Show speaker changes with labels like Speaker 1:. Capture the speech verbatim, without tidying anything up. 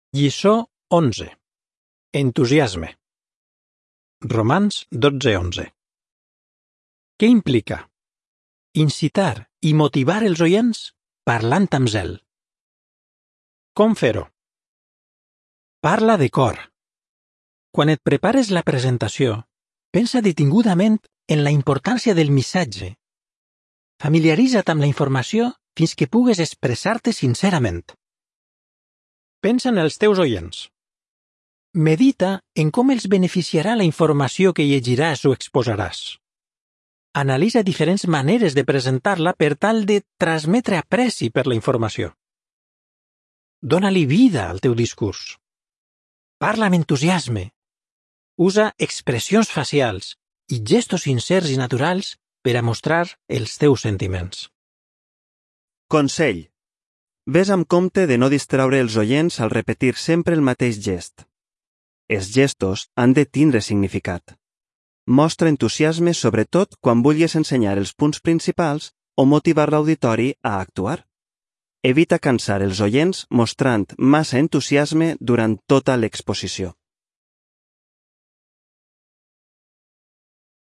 Speaker 1: Lliçó onze. Entusiasme. Romans dotze onze. Què implica? Incitar i motivar els oients parlant amb zel. Com fer-ho? Parla de cor. Quan et prepares la presentació, pensa detingudament en la importància del missatge. Familiaritza't amb la informació fins que pugues expressar-te sincerament. Pensa en els teus oients. Medita en com els beneficiarà la informació que llegiràs o exposaràs. Analitza diferents maneres de presentar-la per tal de transmetre apreci per la informació. Dóna-li vida al teu discurs. Parla amb entusiasme. Usa expressions facials i gestos sincers i naturals per a mostrar els teus sentiments.
Speaker 2: Consell. Ves amb compte de no distraure els oients al repetir sempre el mateix gest. Els gestos han de tindre significat. Mostra entusiasme sobretot quan vulguis ensenyar els punts principals o motivar l'auditori a actuar. Evita cansar els oients mostrant massa entusiasme durant tota l'exposició.